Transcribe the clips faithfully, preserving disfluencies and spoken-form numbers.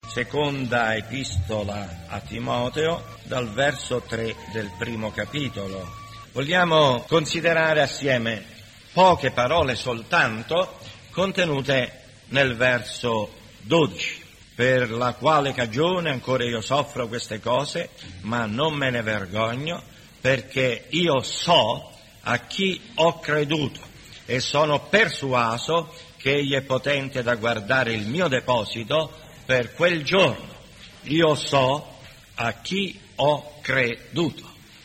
Seconda epistola a Timoteo, dal verso tre del primo capitolo. Vogliamo considerare assieme poche parole soltanto contenute nel verso dodici. Per la quale cagione ancora io soffro queste cose, ma non me ne vergogno, perché io so a chi ho creduto e sono persuaso che egli è potente da guardare il mio deposito per quel giorno. Io so a chi ho creduto.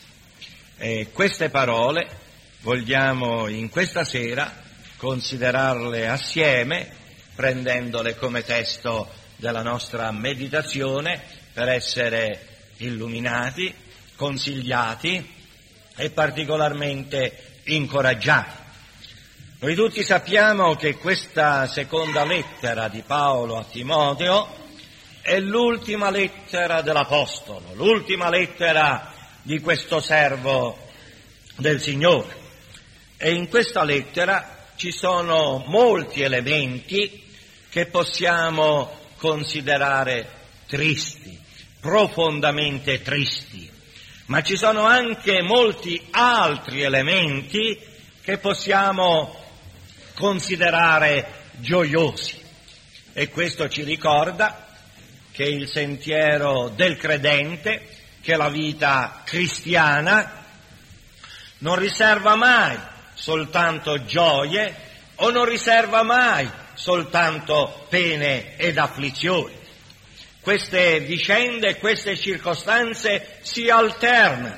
E queste parole vogliamo in questa sera considerarle assieme, prendendole come testo della nostra meditazione per essere illuminati, consigliati e particolarmente incoraggiati. Noi tutti sappiamo che questa seconda lettera di Paolo a Timoteo è l'ultima lettera dell'Apostolo, l'ultima lettera di questo servo del Signore. E in questa lettera ci sono molti elementi che possiamo considerare tristi, profondamente tristi, ma ci sono anche molti altri elementi che possiamo considerare gioiosi. E questo ci ricorda che il sentiero del credente, che la vita cristiana, non riserva mai soltanto gioie o non riserva mai soltanto pene ed afflizioni. Queste vicende, queste circostanze si alternano,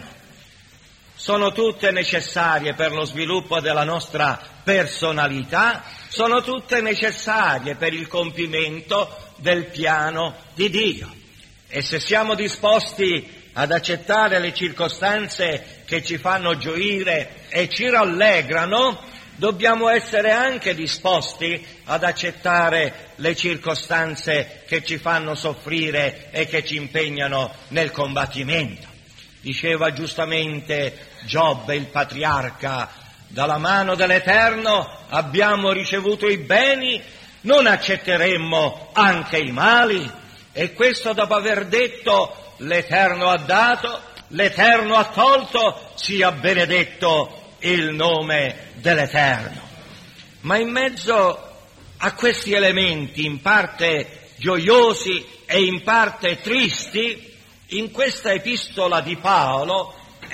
sono tutte necessarie per lo sviluppo della nostra personalità, sono tutte necessarie per il compimento del piano di Dio. E se siamo disposti ad accettare le circostanze che ci fanno gioire e ci rallegrano, dobbiamo essere anche disposti ad accettare le circostanze che ci fanno soffrire e che ci impegnano nel combattimento. Diceva giustamente Giobbe, il patriarca: dalla mano dell'Eterno abbiamo ricevuto i beni, non accetteremmo anche i mali? E questo dopo aver detto: l'Eterno ha dato, l'Eterno ha tolto, sia benedetto il nome dell'Eterno. Ma in mezzo a questi elementi, in parte gioiosi e in parte tristi, in questa epistola di Paolo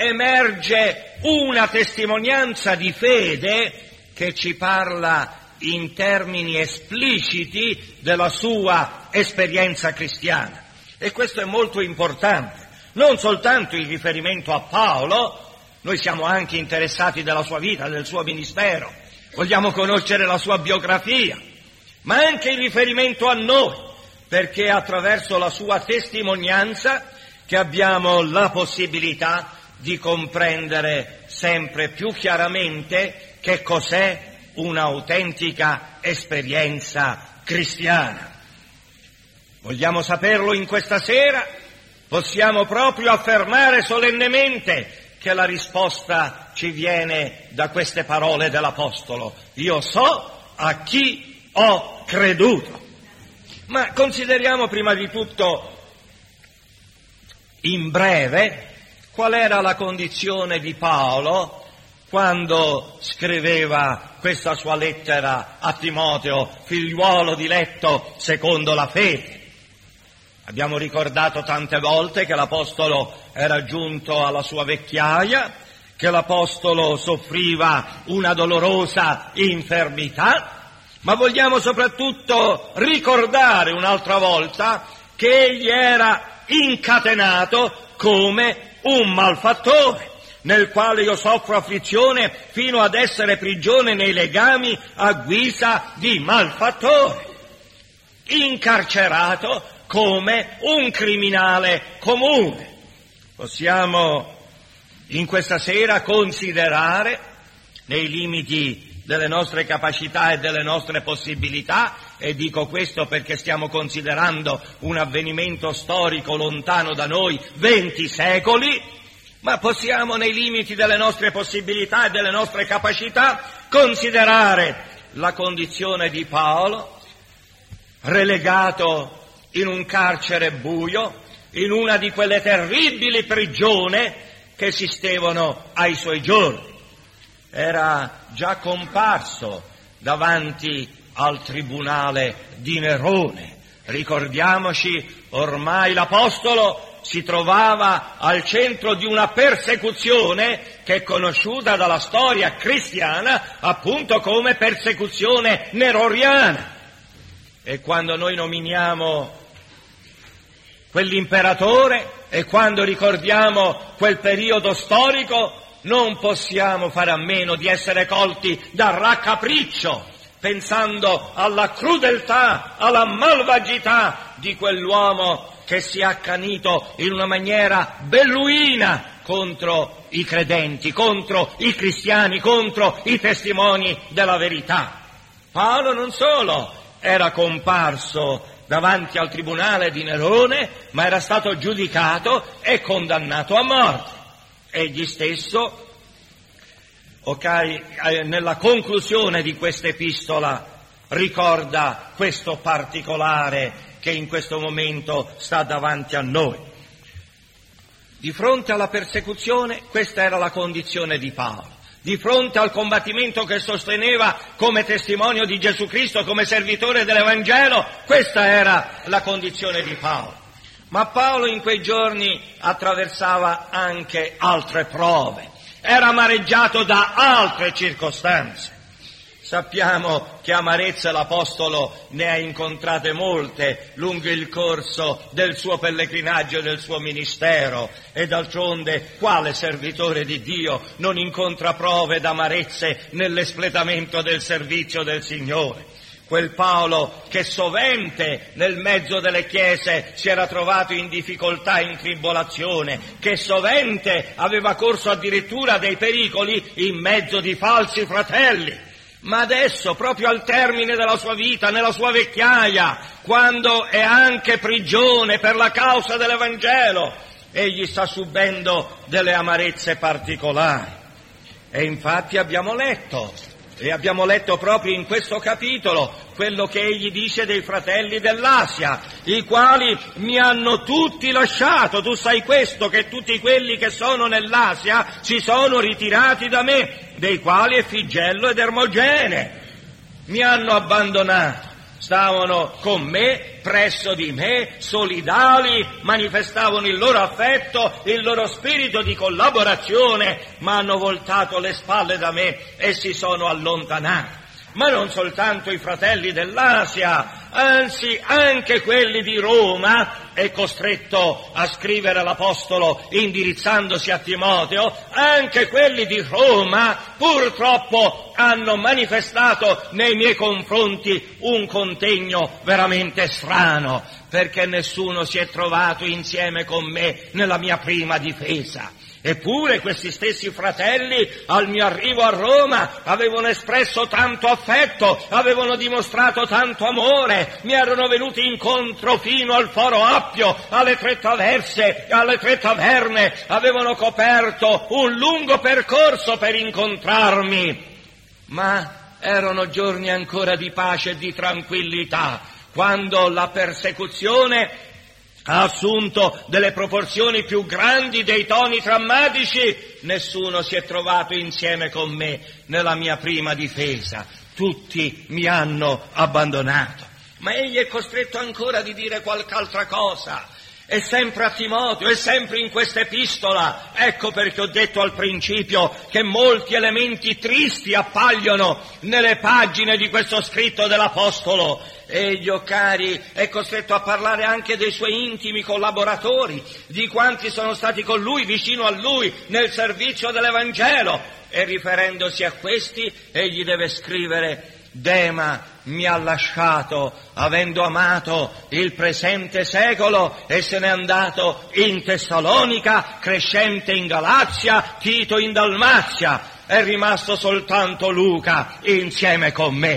emerge una testimonianza di fede che ci parla in termini espliciti della sua esperienza cristiana. E questo è molto importante, non soltanto il riferimento a Paolo. Noi siamo anche interessati della sua vita, del suo ministero, vogliamo conoscere la sua biografia, ma anche il riferimento a noi, perché attraverso la sua testimonianza che abbiamo la possibilità di comprendere sempre più chiaramente che cos'è un'autentica esperienza cristiana. Vogliamo saperlo in questa sera? Possiamo proprio affermare solennemente che la risposta ci viene da queste parole dell'Apostolo: io so a chi ho creduto. Ma consideriamo prima di tutto in breve qual era la condizione di Paolo quando scriveva questa sua lettera a Timoteo, figliuolo diletto secondo la fede. Abbiamo ricordato tante volte che l'Apostolo era giunto alla sua vecchiaia, che l'Apostolo soffriva una dolorosa infermità, ma vogliamo soprattutto ricordare un'altra volta che egli era incatenato come un malfattore, nel quale io soffro afflizione fino ad essere prigione nei legami a guisa di malfattore, incarcerato come un criminale comune. Possiamo in questa sera considerare, nei limiti delle nostre capacità e delle nostre possibilità, e dico questo perché stiamo considerando un avvenimento storico lontano da noi, venti secoli, ma possiamo nei limiti delle nostre possibilità e delle nostre capacità considerare la condizione di Paolo, relegato in un carcere buio, in una di quelle terribili prigioni che esistevano ai suoi giorni. Era già comparso davanti al tribunale di Nerone. Ricordiamoci, ormai l'Apostolo si trovava al centro di una persecuzione che è conosciuta dalla storia cristiana appunto come persecuzione neroniana. E quando noi nominiamo quell'imperatore e quando ricordiamo quel periodo storico, non possiamo fare a meno di essere colti dal raccapriccio, pensando alla crudeltà, alla malvagità di quell'uomo che si è accanito in una maniera belluina contro i credenti, contro i cristiani, contro i testimoni della verità. Paolo non solo era comparso davanti al tribunale di Nerone, ma era stato giudicato e condannato a morte. Egli stesso, okay, nella conclusione di questa epistola, ricorda questo particolare che in questo momento sta davanti a noi. Di fronte alla persecuzione, questa era la condizione di Paolo. Di fronte al combattimento che sosteneva come testimonio di Gesù Cristo, come servitore dell'Evangelo, questa era la condizione di Paolo. Ma Paolo in quei giorni attraversava anche altre prove, era amareggiato da altre circostanze. Sappiamo che amarezze l'Apostolo ne ha incontrate molte lungo il corso del suo pellegrinaggio e del suo ministero, e d'altronde quale servitore di Dio non incontra prove d'amarezze nell'espletamento del servizio del Signore? Quel Paolo che sovente nel mezzo delle chiese si era trovato in difficoltà e in tribolazione, che sovente aveva corso addirittura dei pericoli in mezzo di falsi fratelli. Ma adesso, proprio al termine della sua vita, nella sua vecchiaia, quando è anche prigione per la causa dell'Evangelo, egli sta subendo delle amarezze particolari. E infatti abbiamo letto, e abbiamo letto proprio in questo capitolo, quello che egli dice dei fratelli dell'Asia, i quali mi hanno tutti lasciato. Tu sai questo, che tutti quelli che sono nell'Asia si sono ritirati da me, dei quali è Figello ed Ermogene. Mi hanno abbandonato, stavano con me, presso di me, solidali, manifestavano il loro affetto, il loro spirito di collaborazione, ma hanno voltato le spalle da me e si sono allontanati. Ma non soltanto i fratelli dell'Asia, anzi anche quelli di Roma, è costretto a scrivere l'Apostolo indirizzandosi a Timoteo, anche quelli di Roma purtroppo hanno manifestato nei miei confronti un contegno veramente strano, perché nessuno si è trovato insieme con me nella mia prima difesa. Eppure questi stessi fratelli al mio arrivo a Roma avevano espresso tanto affetto, avevano dimostrato tanto amore, mi erano venuti incontro fino al Foro Appio, alle tre traverse, alle tre taverne, avevano coperto un lungo percorso per incontrarmi. Ma erano giorni ancora di pace e di tranquillità, quando la persecuzione ha assunto delle proporzioni più grandi, dei toni drammatici. Nessuno si è trovato insieme con me nella mia prima difesa, tutti mi hanno abbandonato. Ma egli è costretto ancora di dire qualche altra cosa, è sempre a Timoteo, è sempre in questa epistola. Ecco perché ho detto al principio che molti elementi tristi appaiono nelle pagine di questo scritto dell'Apostolo. Egli, o cari, è costretto a parlare anche dei suoi intimi collaboratori, di quanti sono stati con lui, vicino a lui, nel servizio dell'Evangelo. E riferendosi a questi, egli deve scrivere: Dema mi ha lasciato, avendo amato il presente secolo, e se n'è andato in Tessalonica, Crescente in Galazia, Tito in Dalmazia. È rimasto soltanto Luca insieme con me.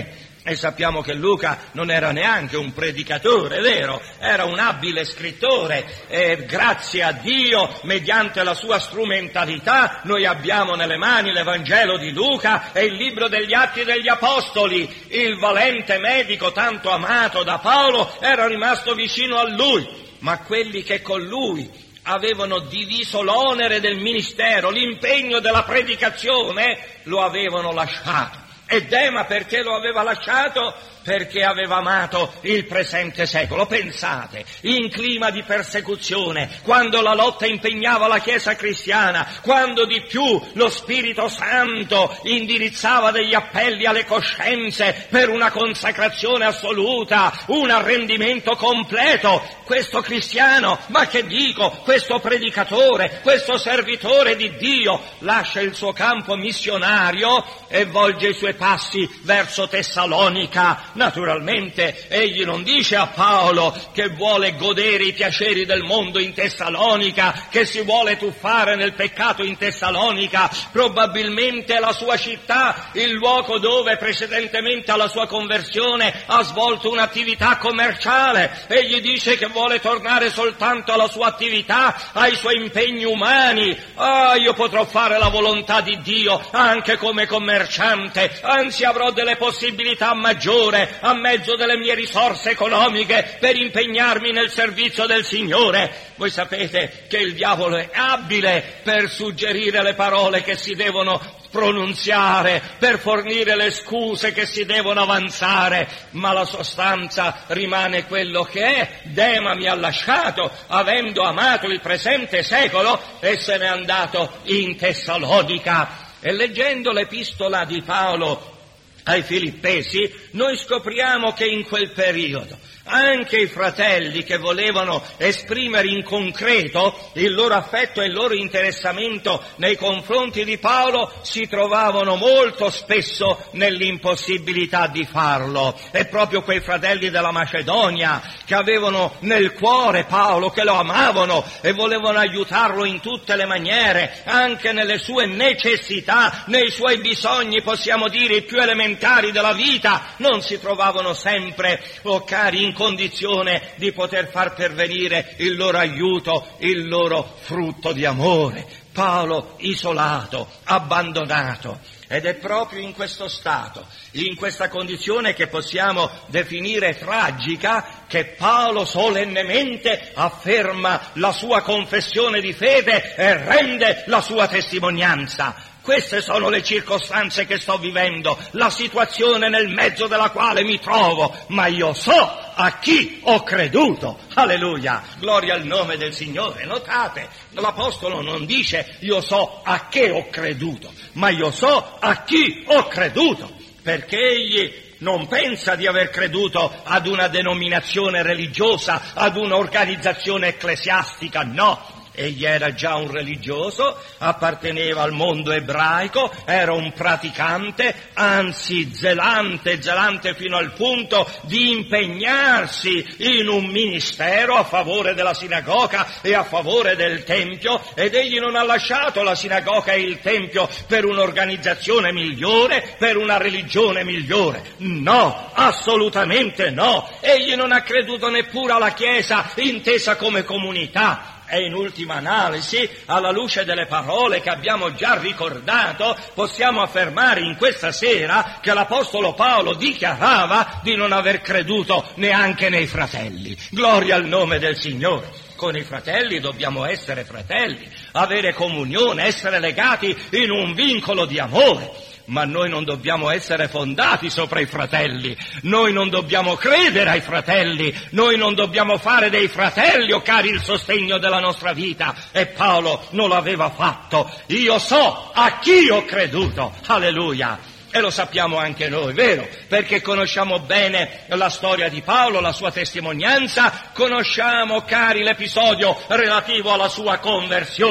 E sappiamo che Luca non era neanche un predicatore, è vero? Era un abile scrittore e grazie a Dio, mediante la sua strumentalità, noi abbiamo nelle mani l'Evangelo di Luca e il libro degli Atti degli Apostoli. Il valente medico tanto amato da Paolo era rimasto vicino a lui, ma quelli che con lui avevano diviso l'onere del ministero, l'impegno della predicazione, lo avevano lasciato. E Dema perché lo aveva lasciato? Perché aveva amato il presente secolo. Pensate, in clima di persecuzione, quando la lotta impegnava la Chiesa cristiana, quando di più lo Spirito Santo indirizzava degli appelli alle coscienze per una consacrazione assoluta, un arrendimento completo, questo cristiano, ma che dico, questo predicatore, questo servitore di Dio, lascia il suo campo missionario e volge i suoi passi verso Tessalonica. Naturalmente egli non dice a Paolo che vuole godere i piaceri del mondo in Tessalonica, che si vuole tuffare nel peccato in Tessalonica. Probabilmente è la sua città, il luogo dove precedentemente alla sua conversione ha svolto un'attività commerciale. Egli dice che vuole tornare soltanto alla sua attività, ai suoi impegni umani. Ah, io potrò fare la volontà di Dio anche come commerciante, anzi avrò delle possibilità maggiori a mezzo delle mie risorse economiche per impegnarmi nel servizio del Signore. Voi sapete che il diavolo è abile per suggerire le parole che si devono pronunziare, per fornire le scuse che si devono avanzare, ma la sostanza rimane quello che è. Dema mi ha lasciato, avendo amato il presente secolo, e se n'è andato in Tessalonica. E leggendo l'epistola di Paolo ai Filippesi, noi scopriamo che in quel periodo anche i fratelli che volevano esprimere in concreto il loro affetto e il loro interessamento nei confronti di Paolo si trovavano molto spesso nell'impossibilità di farlo. E proprio quei fratelli della Macedonia che avevano nel cuore Paolo, che lo amavano e volevano aiutarlo in tutte le maniere, anche nelle sue necessità, nei suoi bisogni, possiamo dire, i più elementari della vita, non si trovavano sempre, oh cari, in condizione di poter far pervenire il loro aiuto, il loro frutto di amore. Paolo isolato, abbandonato. Ed è proprio in questo stato, in questa condizione che possiamo definire tragica, che Paolo solennemente afferma la sua confessione di fede e rende la sua testimonianza. Queste sono le circostanze che sto vivendo, la situazione nel mezzo della quale mi trovo, ma io so a chi ho creduto. Alleluia, gloria al nome del Signore. Notate, l'Apostolo non dice io so a che ho creduto, ma io so a chi ho creduto, perché egli non pensa di aver creduto ad una denominazione religiosa, ad un'organizzazione ecclesiastica, no. Egli era già un religioso, apparteneva al mondo ebraico, era un praticante, anzi zelante, zelante fino al punto di impegnarsi in un ministero a favore della sinagoga e a favore del Tempio, ed egli non ha lasciato la sinagoga e il Tempio per un'organizzazione migliore, per una religione migliore. No, assolutamente no. Egli non ha creduto neppure alla Chiesa intesa come comunità. E in ultima analisi, alla luce delle parole che abbiamo già ricordato, possiamo affermare in questa sera che l'Apostolo Paolo dichiarava di non aver creduto neanche nei fratelli. Gloria al nome del Signore. Con i fratelli dobbiamo essere fratelli, avere comunione, essere legati in un vincolo di amore. Ma noi non dobbiamo essere fondati sopra i fratelli, noi non dobbiamo credere ai fratelli, noi non dobbiamo fare dei fratelli, o cari, il sostegno della nostra vita. E Paolo non l'aveva fatto. Io so a chi ho creduto, alleluia. E lo sappiamo anche noi, vero? Perché conosciamo bene la storia di Paolo, la sua testimonianza, conosciamo, cari, l'episodio relativo alla sua conversione.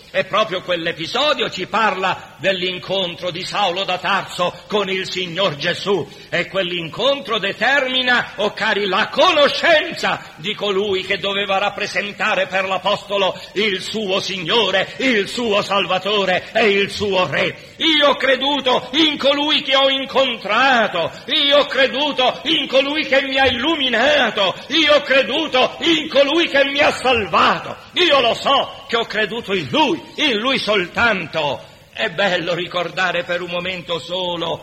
E proprio quell'episodio ci parla dell'incontro di Saulo da Tarso con il Signor Gesù, e quell'incontro determina, o oh cari, la conoscenza di colui che doveva rappresentare per l'Apostolo il suo Signore, il suo Salvatore e il suo Re. Io ho creduto in colui che ho incontrato, io ho creduto in colui che mi ha illuminato, io ho creduto in colui che mi ha salvato, io lo so che ho creduto in Lui, in Lui soltanto. È bello ricordare per un momento solo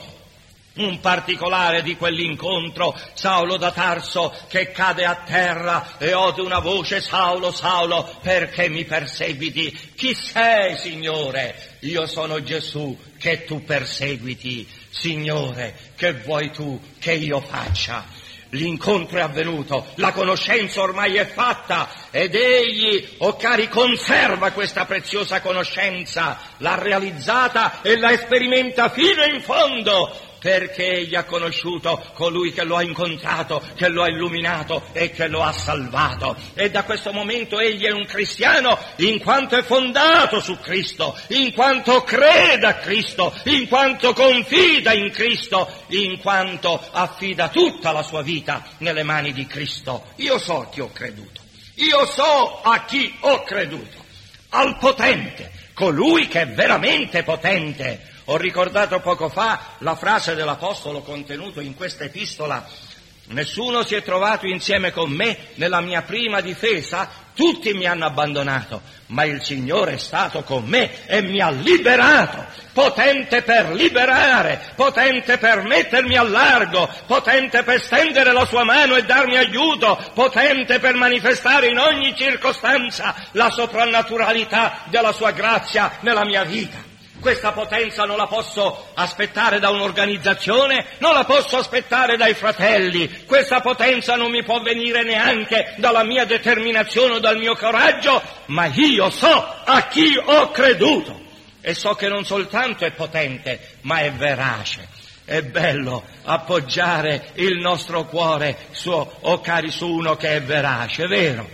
un particolare di quell'incontro: Saulo da Tarso che cade a terra e ode una voce: Saulo, Saulo, perché mi perseguiti? Chi sei, Signore? Io sono Gesù che tu perseguiti. Signore, che vuoi tu che io faccia? L'incontro è avvenuto, la conoscenza ormai è fatta, ed egli, o oh cari, conserva questa preziosa conoscenza, l'ha realizzata e la sperimenta fino in fondo, perché egli ha conosciuto colui che lo ha incontrato, che lo ha illuminato e che lo ha salvato. E da questo momento egli è un cristiano in quanto è fondato su Cristo, in quanto crede a Cristo, in quanto confida in Cristo, in quanto affida tutta la sua vita nelle mani di Cristo. Io so a chi ho creduto, io so a chi ho creduto, al potente, colui che è veramente potente. Ho ricordato poco fa la frase dell'Apostolo contenuto in questa epistola: nessuno si è trovato insieme con me nella mia prima difesa, tutti mi hanno abbandonato, ma il Signore è stato con me e mi ha liberato, potente per liberare, potente per mettermi al largo, potente per stendere la sua mano e darmi aiuto, potente per manifestare in ogni circostanza la soprannaturalità della sua grazia nella mia vita. Questa potenza non la posso aspettare da un'organizzazione, non la posso aspettare dai fratelli, questa potenza non mi può venire neanche dalla mia determinazione o dal mio coraggio, ma io so a chi ho creduto e so che non soltanto è potente, ma è verace. È bello appoggiare il nostro cuore su, oh cari, su uno che è verace, è vero?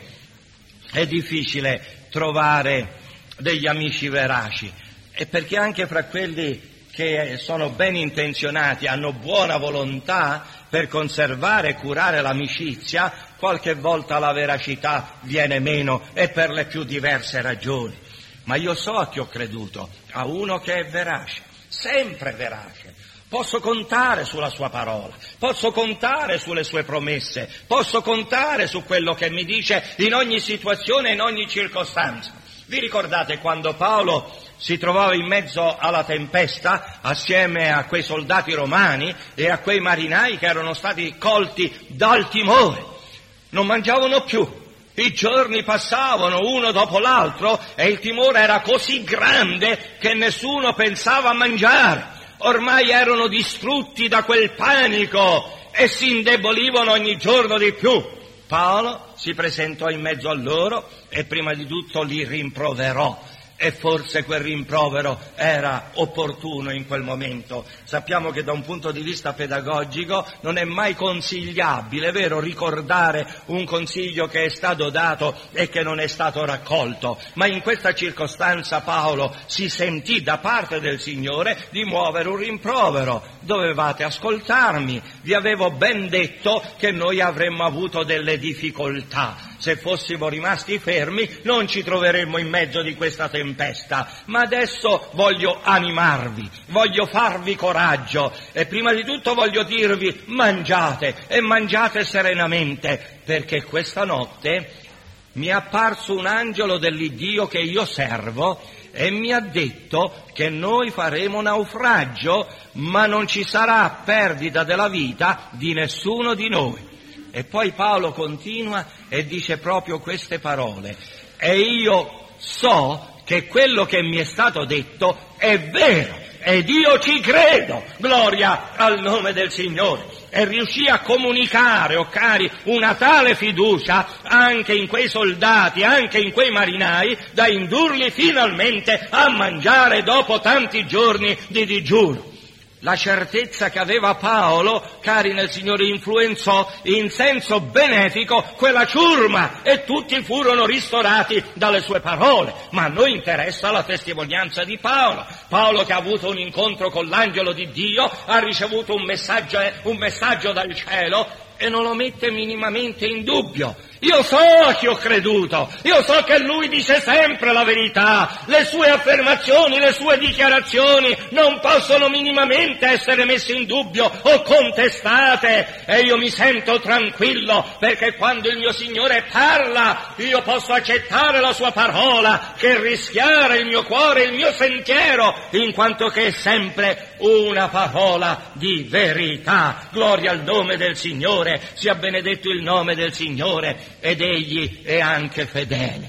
È difficile trovare degli amici veraci. E perché anche fra quelli che sono ben intenzionati, hanno buona volontà per conservare e curare l'amicizia, qualche volta la veracità viene meno e per le più diverse ragioni. Ma io so a chi ho creduto, a uno che è verace, sempre verace. Posso contare sulla sua parola, posso contare sulle sue promesse, posso contare su quello che mi dice in ogni situazione e in ogni circostanza. Vi ricordate quando Paolo si trovava in mezzo alla tempesta assieme a quei soldati romani e a quei marinai che erano stati colti dal timore? Non mangiavano più, i giorni passavano uno dopo l'altro e il timore era così grande che nessuno pensava a mangiare. Ormai erano distrutti da quel panico e si indebolivano ogni giorno di più. Paolo si presentò in mezzo a loro e prima di tutto li rimproverò. E forse quel rimprovero era opportuno in quel momento. Sappiamo che da un punto di vista pedagogico non è mai consigliabile, è vero, ricordare un consiglio che è stato dato e che non è stato raccolto, ma in questa circostanza Paolo si sentì da parte del Signore di muovere un rimprovero. Dovevate ascoltarmi, vi avevo ben detto che noi avremmo avuto delle difficoltà. Se fossimo rimasti fermi non ci troveremmo in mezzo di questa tempesta, ma adesso voglio animarvi, voglio farvi coraggio e prima di tutto voglio dirvi: mangiate e mangiate serenamente, perché questa notte mi è apparso un angelo dell'Iddio che io servo e mi ha detto che noi faremo naufragio, ma non ci sarà perdita della vita di nessuno di noi. E poi Paolo continua e dice proprio queste parole: e io so che quello che mi è stato detto è vero, ed io ci credo, gloria al nome del Signore. E riuscì a comunicare, o oh cari, una tale fiducia anche in quei soldati, anche in quei marinai, da indurli finalmente a mangiare dopo tanti giorni di digiuno. La certezza che aveva Paolo, cari nel Signore, influenzò in senso benefico quella ciurma e tutti furono ristorati dalle sue parole. Ma a noi interessa la testimonianza di Paolo. Paolo, che ha avuto un incontro con l'angelo di Dio, ha ricevuto un messaggio, un messaggio dal cielo e non lo mette minimamente in dubbio. Io so a chi ho creduto, io so che lui dice sempre la verità, le sue affermazioni, le sue dichiarazioni non possono minimamente essere messe in dubbio o contestate, e io mi sento tranquillo perché quando il mio Signore parla io posso accettare la sua parola che rischiara il mio cuore, il mio sentiero, in quanto che è sempre una parola di verità. Gloria al nome del Signore, sia benedetto il nome del Signore. Ed egli è anche fedele,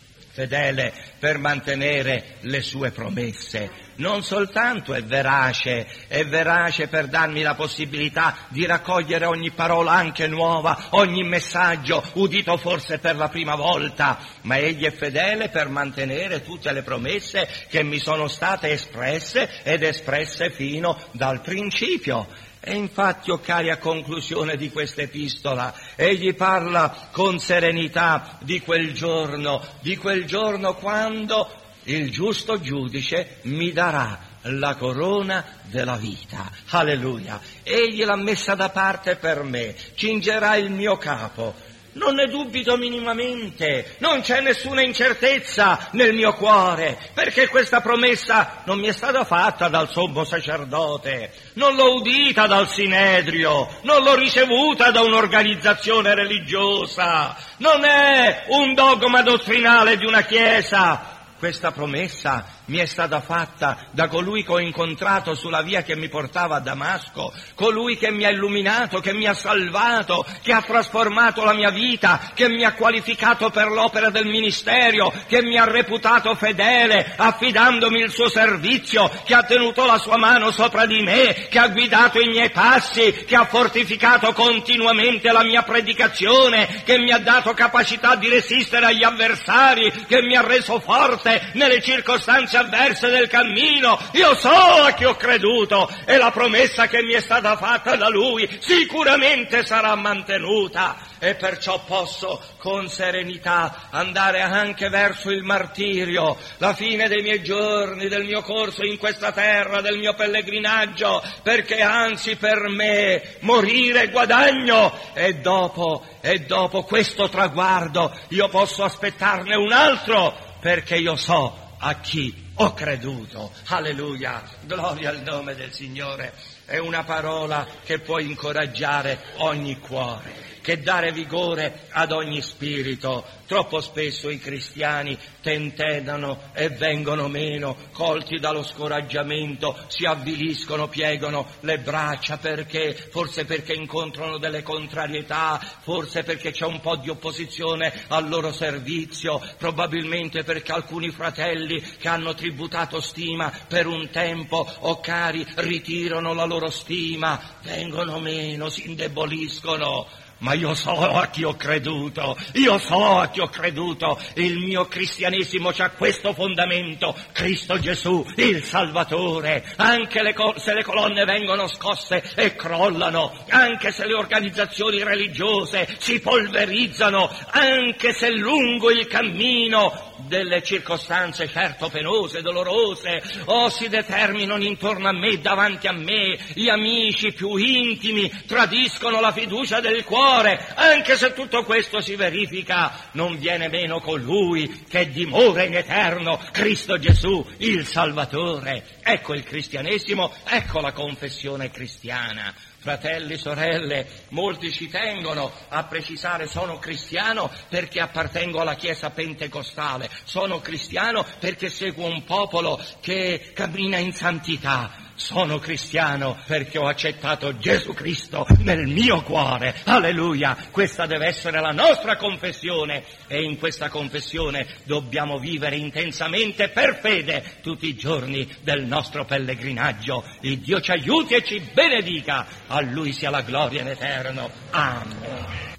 fedele per mantenere le sue promesse. Non soltanto è verace, è verace per darmi la possibilità di raccogliere ogni parola anche nuova, ogni messaggio udito forse per la prima volta, ma egli è fedele per mantenere tutte le promesse che mi sono state espresse ed espresse fino dal principio. E infatti, o cari, a conclusione di questa epistola, egli parla con serenità di quel giorno, di quel giorno quando il giusto giudice mi darà la corona della vita. Alleluia! Egli l'ha messa da parte per me, cingerà il mio capo. Non ne dubito minimamente, non c'è nessuna incertezza nel mio cuore, perché questa promessa non mi è stata fatta dal sommo sacerdote, non l'ho udita dal Sinedrio, non l'ho ricevuta da un'organizzazione religiosa, non è un dogma dottrinale di una chiesa. Questa promessa mi è stata fatta da colui che ho incontrato sulla via che mi portava a Damasco, colui che mi ha illuminato, che mi ha salvato, che ha trasformato la mia vita, che mi ha qualificato per l'opera del ministero, che mi ha reputato fedele affidandomi il suo servizio, che ha tenuto la sua mano sopra di me, che ha guidato i miei passi, che ha fortificato continuamente la mia predicazione, che mi ha dato capacità di resistere agli avversari, che mi ha reso forte nelle circostanze avverse del cammino. Io so a chi ho creduto e la promessa che mi è stata fatta da lui sicuramente sarà mantenuta, e perciò posso con serenità andare anche verso il martirio, la fine dei miei giorni, del mio corso in questa terra, del mio pellegrinaggio, perché anzi per me morire è guadagno, e dopo, e dopo questo traguardo io posso aspettarne un altro, perché io so a chi ho creduto. Alleluia, gloria al nome del Signore. È una parola che può incoraggiare ogni cuore, che dare vigore ad ogni spirito. Troppo spesso i cristiani tentennano e vengono meno, colti dallo scoraggiamento, si avviliscono, piegano le braccia, perché? Forse perché incontrano delle contrarietà, forse perché c'è un po' di opposizione al loro servizio, probabilmente perché alcuni fratelli che hanno tributato stima per un tempo, o cari, ritirano la loro stima, vengono meno, si indeboliscono. Ma io so a chi ho creduto, io so a chi ho creduto, il mio cristianesimo c'ha questo fondamento: Cristo Gesù, il Salvatore. Anche le co- se le colonne vengono scosse e crollano, anche se le organizzazioni religiose si polverizzano, anche se lungo il cammino delle circostanze certo penose, dolorose, o si determinano intorno a me, davanti a me, gli amici più intimi tradiscono la fiducia del cuore, anche se tutto questo si verifica, non viene meno colui che dimora in eterno, Cristo Gesù, il Salvatore. Ecco il cristianesimo, ecco la confessione cristiana. Fratelli, sorelle, molti ci tengono a precisare: sono cristiano perché appartengo alla Chiesa pentecostale, sono cristiano perché seguo un popolo che cammina in santità. Sono cristiano perché ho accettato Gesù Cristo nel mio cuore. Alleluia! Questa deve essere la nostra confessione, e in questa confessione dobbiamo vivere intensamente per fede tutti i giorni del nostro pellegrinaggio. Il Dio ci aiuti e ci benedica. A Lui sia la gloria in eterno. Amen.